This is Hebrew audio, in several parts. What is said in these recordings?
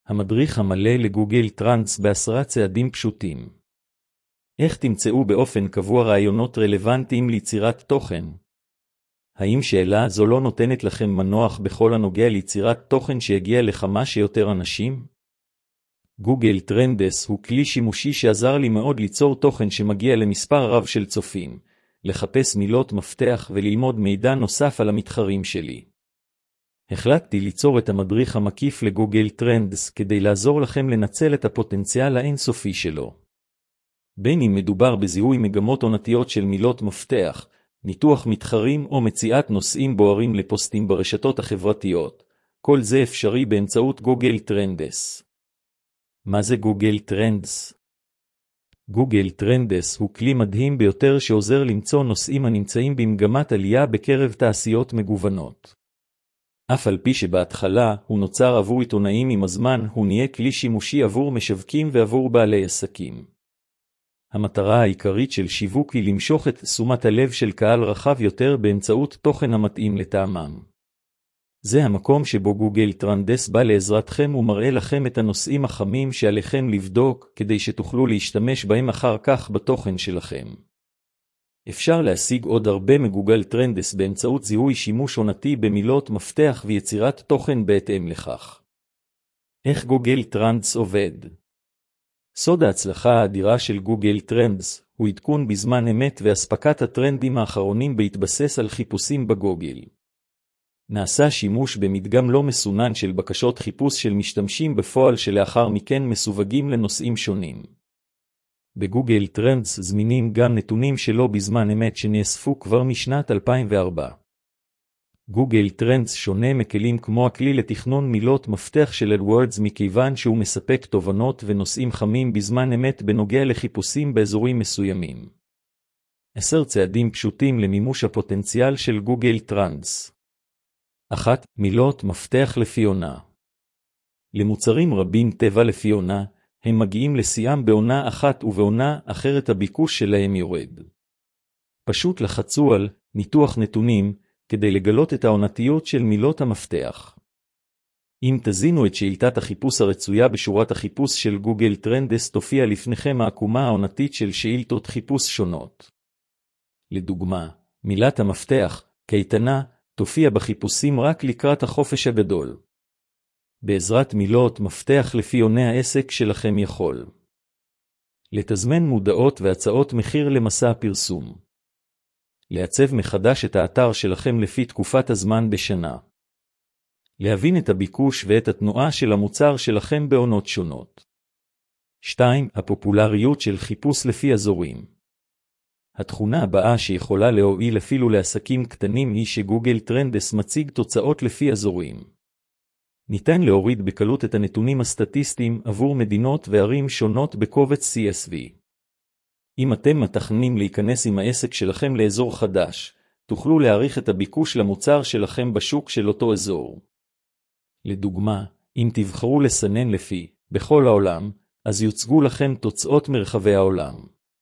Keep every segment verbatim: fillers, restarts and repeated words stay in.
המדריך המלא לגוגל טרנדס בעשרה צעדים פשוטים. איך תמצאו באופן קבוע רעיונות רלוונטיים ליצירת תוכן? האם שאלה זו לא נותנת לכם מנוח בכל הנוגע ליצירת תוכן שיגיע לכמה שיותר אנשים? גוגל טרנדס הוא כלי שימושי שעזר לי מאוד ליצור תוכן שמגיע למספר רב של צופים, לחפש מילות מפתח וללמוד מידע נוסף על המתחרים שלי. החלטתי ליצור את המדריך המקיף לגוגל טרנדס כדי לעזור לכם לנצל את הפוטנציאל האינסופי שלו. בין אם מדובר בזיהוי מגמות עונתיות של מילות מפתח, ניתוח מתחרים או מציאת נושאים בוערים לפוסטים ברשתות החברתיות, כל זה אפשרי באמצעות גוגל טרנדס. מה זה גוגל טרנדס? גוגל טרנדס הוא כלי מדהים ביותר שעוזר למצוא נושאים הנמצאים במגמת עלייה בקרב תעשיות מגוונות. אף על פי שבהתחלה הוא נוצר עבור עיתונאים, עם הזמן הוא נהיה כלי שימושי עבור משווקים ועבור בעלי עסקים. המטרה העיקרית של שיווק היא למשוך את תשומת הלב של קהל רחב יותר באמצעות תוכן המתאים לטעמם. זה המקום שבו גוגל טרנדס בא לעזרתכם ומראה לכם את הנושאים החמים שעליכם לבדוק כדי שתוכלו להשתמש בהם אחר כך בתוכן שלכם. אפשר להשיג עוד הרבה מגוגל טרנדס באמצעות זיהוי שימוש עונתי במילות מפתח ויצירת תוכן בהתאם לכך. איך גוגל טרנדס עובד? סוד ההצלחה האדירה של גוגל טרנדס הוא עדכון בזמן אמת ואספקת הטרנדים האחרונים בהתבסס על חיפושים בגוגל. נעשה שימוש במדגם לא מסונן של בקשות חיפוש של משתמשים בפועל שלאחר מכן מסווגים לנושאים שונים. בגוגל טרנדס זמינים גם נתונים שלא בזמן אמת שנאספו כבר משנת אלפיים וארבע. גוגל טרנדס שונה מכלים כמו הכלי לתכנון מילות מפתח של AdWords מכיוון שהוא מספק תובנות ונושאים חמים בזמן אמת בנוגע לחיפושים באזורים מסוימים. עשר צעדים פשוטים למימוש הפוטנציאל של גוגל טרנדס. אחת. מילות מפתח לפי עונה. למוצרים רבים טבע לפי עונה, הם מגיעים לשיאם בעונה אחת ובעונה אחרת הביקוש שלהם יורד. פשוט לחצו על ניתוח נתונים כדי לגלות את העונתיות של מילות המפתח. אם תזינו את שאילתת החיפוש הרצויה בשורת החיפוש של גוגל טרנדס תופיע לפניכם העקומה העונתית של שאילתות חיפוש שונות. לדוגמה, מילת המפתח, קייטנה, תופיע בחיפושים רק לקראת החופש הגדול. בעזרת מילות מפתח לפי עונה העסק שלכם יכול לתזמן מודעות והצעות מחיר למסע הפרסום. לעצב מחדש את האתר שלכם לפי תקופת הזמן בשנה. להבין את הביקוש ואת התנועה של המוצר שלכם בעונות שונות. שתיים. הפופולריות של חיפוש לפי אזורים. התכונה הבאה שיכולה להועיל אפילו לעסקים קטנים היא שגוגל טרנדס מציג תוצאות לפי אזורים. ניתן להוריד בקלות את הנתונים הסטטיסטיים עבור מדינות וערים שונות בקובץ סי אס וי. אם אתם מתכננים להיכנס עם העסק שלכם לאזור חדש, תוכלו להעריך את הביקוש למוצר שלכם בשוק של אותו אזור. לדוגמה, אם תבחרו לסנן לפי בכל העולם, אז יוצגו לכם תוצאות מרחבי העולם.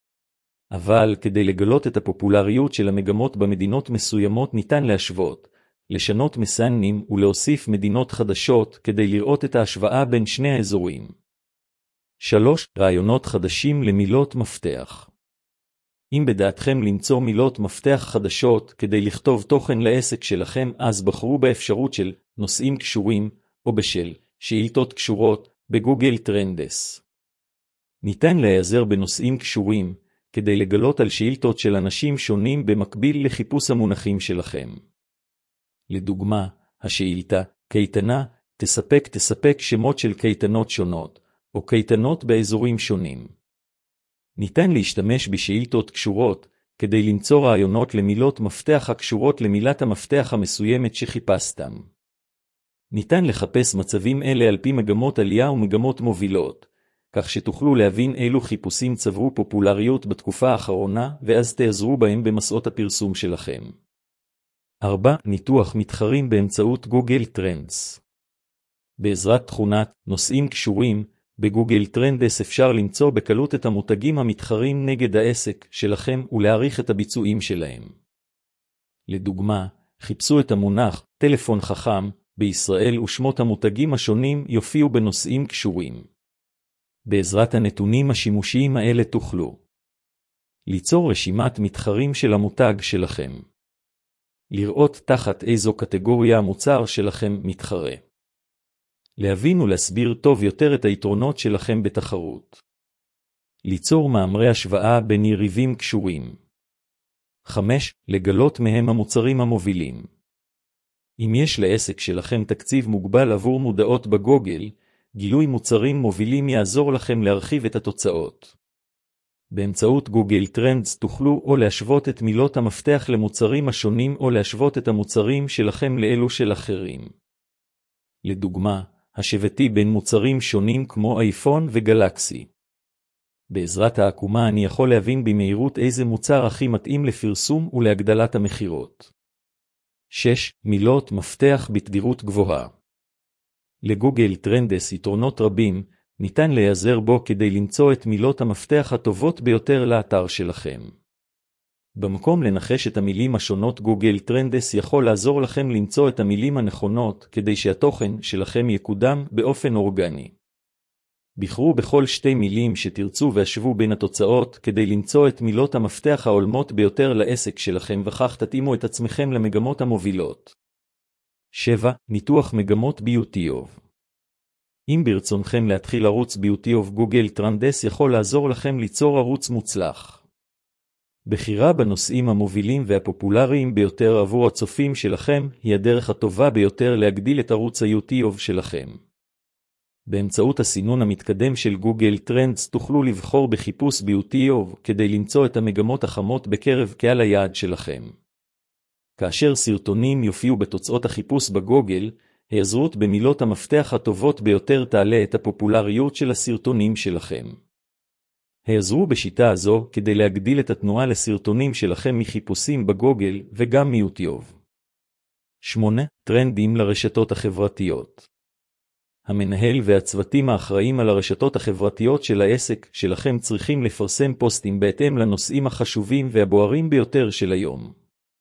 אבל כדי לגלות את הפופולריות של המגמות במדינות מסוימות ניתן להשוות, לשנות מסננים ולהוסיף מדינות חדשות כדי לראות את ההשוואה בין שני האזורים. שלוש. רעיונות חדשים למילות מפתח. אם בדעתכם למצוא מילות מפתח חדשות כדי לכתוב תוכן לעסק שלכם, אז בחרו באפשרות של נושאים קשורים או בשל שאילתות קשורות בגוגל טרנדס. ניתן להיעזר בנושאים קשורים כדי לגלות על שאילתות של אנשים שונים במקביל לחיפוש המונחים שלכם. לדוגמה, השאילתה, קייטנה, תספק תספק שמות של קייטנות שונות, או קייטנות באזורים שונים. ניתן להשתמש בשאילתות קשורות, כדי למצוא רעיונות למילות מפתח הקשורות למילת המפתח המסוימת שחיפשתם. ניתן לחפש מצבים אלה על פי מגמות עלייה ומגמות מובילות, כך שתוכלו להבין אילו חיפושים צברו פופולריות בתקופה האחרונה, ואז תעזרו בהם במסעות הפרסום שלכם. ארבע. ניתוח מתחרים באמצעות גוגל טרנדס. בעזרת תכונת נושאים קשורים, בגוגל טרנדס אפשר למצוא בקלות את המותגים המתחרים נגד העסק שלכם ולהעריך את הביצועים שלהם. לדוגמה, חיפשו את המונח טלפון חכם בישראל ושמות המותגים השונים יופיעו בנושאים קשורים. בעזרת הנתונים השימושיים האלה תוכלו ליצור רשימת מתחרים של המותג שלכם, לראות תחת איזו קטגוריה המוצר שלכם מתחרה, להבין ולהסביר טוב יותר את היתרונות שלכם בתחרות, ליצור מאמרי השוואה בין יריבים קשורים. חמש. לגלות מהם המוצרים המובילים. אם יש לעסק שלכם תקציב מוגבל עבור מודעות בגוגל, גילוי מוצרים מובילים יעזור לכם להרחיב את התוצאות. באמצעות גוגל טרנדס תוכלו או להשוות את מילות המפתח למוצרים השונים או להשוות את המוצרים שלכם לאלו של אחרים. לדוגמה, השוויתי בין מוצרים שונים כמו אייפון וגלקסי. בעזרת העקומה אני יכול להבין במהירות איזה מוצר הכי מתאים לפרסום ולהגדלת המחירות. שש. מילות מפתח בתדירות גבוהה. לגוגל טרנדס יתרונות רבים, ניתן להיעזר בו כדי למצוא את מילות המפתח הטובות ביותר לאתר שלכם. במקום לנחש את המילים השונות, גוגל טרנדס יכול לעזור לכם למצוא את המילים הנכונות כדי שהתוכן שלכם יקודם באופן אורגני. בחרו בכל שתי מילים שתרצו והשוו בין התוצאות כדי למצוא את מילות המפתח ההולמות ביותר לעסק שלכם, וכך תתאימו את עצמכם למגמות המובילות. שבע. ניתוח מגמות ביוטיוב. אם ברצונכם להתחיל ערוץ ביוטיוב, גוגל טרנדס יכול לעזור לכם ליצור ערוץ מוצלח. בחירה בנושאים המובילים והפופולריים ביותר עבור הצופים שלכם היא הדרך הטובה ביותר להגדיל את ערוץ היוטיוב שלכם. באמצעות הסינון המתקדם של גוגל טרנדס תוכלו לבחור בחיפוש ביוטיוב כדי למצוא את המגמות החמות בקרב קהל היעד שלכם. כאשר סרטונים יופיעו בתוצאות החיפוש בגוגל, היעזרות במילות המפתח הטובות ביותר תעלה את הפופולריות של הסרטונים שלכם. היעזרו בשיטה הזו כדי להגדיל את התנועה לסרטונים שלכם מחיפושים בגוגל וגם מיוטיוב. שמונה. טרנדים לרשתות החברתיות. המנהל והצוותים האחראים על הרשתות החברתיות של העסק שלכם צריכים לפרסם פוסטים בהתאם לנושאים החשובים והבוערים ביותר של היום.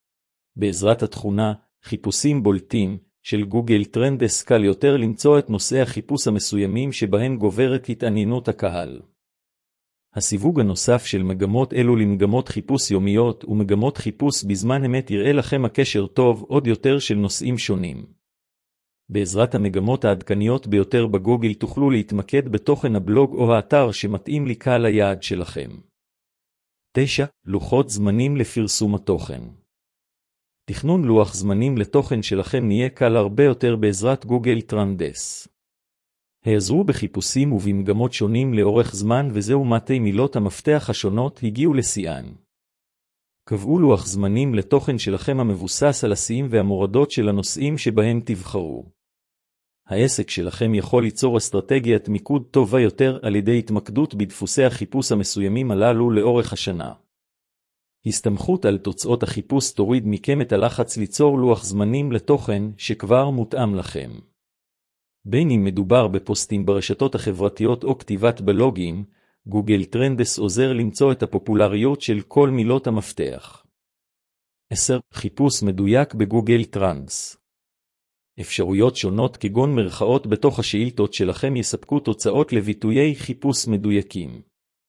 בעזרת התכונה חיפושים בולטים של גוגל טרנדס קל יותר למצוא את נושאי החיפוש המסוימים שבהם גוברת התעניינות הקהל. הסיווג הנוסף של מגמות אלו למגמות חיפוש יומיות ומגמות חיפוש בזמן אמת יראה לכם הקשר טוב עוד יותר של נושאים שונים. בעזרת המגמות העדכניות ביותר בגוגל תוכלו להתמקד בתוכן הבלוג או האתר שמתאים לקהל היעד שלכם. תשע. לוחות זמנים לפרסום התוכן. תכנון לוח זמנים לתוכן שלכם נהיה קל הרבה יותר בעזרת גוגל טרנדס. העזרו בחיפושים ובמגמות שונים לאורך זמן, וזהו מתי מילות המפתח השונות הגיעו לשיאן. קבעו לוח זמנים לתוכן שלכם המבוסס על השיאים והמורדות של הנושאים שבהם תבחרו. העסק שלכם יכול ליצור אסטרטגיית מיקוד טובה יותר על ידי התמקדות בדפוסי החיפוש המסוימים הללו לאורך השנה. הסתמכות על תוצאות החיפוש תוריד מכם את הלחץ ליצור לוח זמנים לתוכן שכבר מותאם לכם. בין אם מדובר בפוסטים ברשתות החברתיות או כתיבת בלוגים, גוגל טרנדס עוזר למצוא את הפופולריות של כל מילות המפתח. עשר. חיפוש מדויק בגוגל טרנדס. אפשרויות שונות כגון מרכאות בתוך השאילתות שלכם יספקו תוצאות לביטויי חיפוש מדויקים.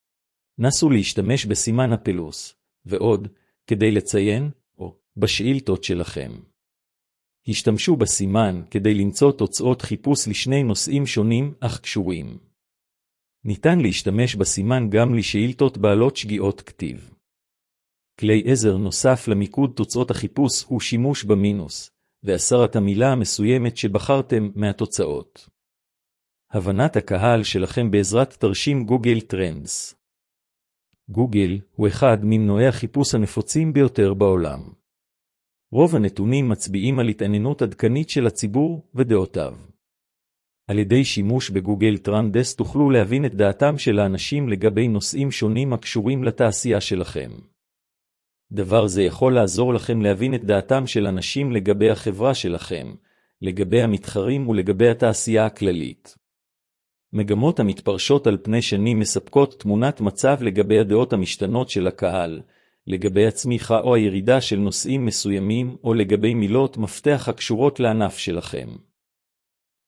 נסו להשתמש בסימן הפלוס, ועוד, כדי לציין, או בשאילתות שלכם. השתמשו בסימן כדי למצוא תוצאות חיפוש לשני נושאים שונים אך קשורים. ניתן להשתמש בסימן גם לשאילתות בעלות שגיאות כתיב. כלי עזר נוסף למיקוד תוצאות החיפוש הוא שימוש במינוס, והסרת המילה המסוימת שבחרתם מהתוצאות. הבנת הקהל שלכם בעזרת תרשים גוגל טרנדס. גוגל הוא אחד ממנועי החיפוש הנפוצים ביותר בעולם. רוב הנתונים מצביעים על התעניינות עדכנית של הציבור ודעותיו. על ידי שימוש בגוגל טרנדס תוכלו להבין את דעתם של האנשים לגבי נושאים שונים הקשורים לתעשייה שלכם. דבר זה יכול לעזור לכם להבין את דעתם של אנשים לגבי החברה שלכם, לגבי המתחרים ולגבי התעשייה הכללית. מגמות המתפרשות על פני שנים מספקות תמונת מצב לגבי הדעות המשתנות של הקהל, לגבי הצמיחה או הירידה של נושאים מסוימים או לגבי מילות מפתח הקשורות לענף שלכם.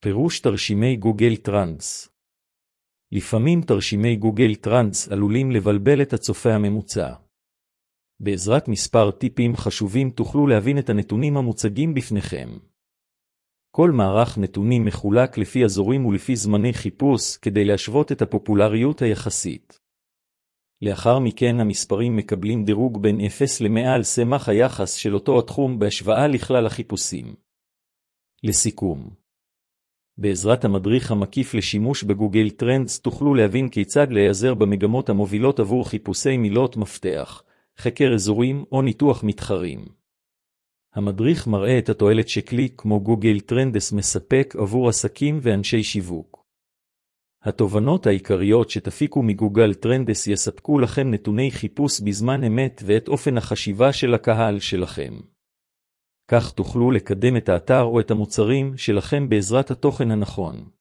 פירוש תרשימי גוגל טרנס. לפעמים תרשימי גוגל טרנס עלולים לבלבל את הצופה הממוצע. בעזרת מספר טיפים חשובים תוכלו להבין את הנתונים המוצגים בפניכם. כל מערך נתונים מחולק לפי אזורים ולפי זמני חיפוש כדי להשוות את הפופולריות היחסית. לאחר מכן המספרים מקבלים דירוג בין אפס ל-מאה על סמך היחס של אותו התחום בהשוואה לכלל החיפושים. לסיכום, בעזרת המדריך המקיף לשימוש בגוגל טרנדס תוכלו להבין כיצד להיעזר במגמות המובילות עבור חיפושי מילות מפתח, חקר אזורים או ניתוח מתחרים. המדריך מראה את התועלת שכלי כמו גוגל טרנדס מספק עבור עסקים ואנשי שיווק. התובנות העיקריות שתפיקו מגוגל טרנדס יספקו לכם נתוני חיפוש בזמן אמת ואת אופן החשיבה של הקהל שלכם. כך תוכלו לקדם את האתר או את המוצרים שלכם בעזרת התוכן הנכון.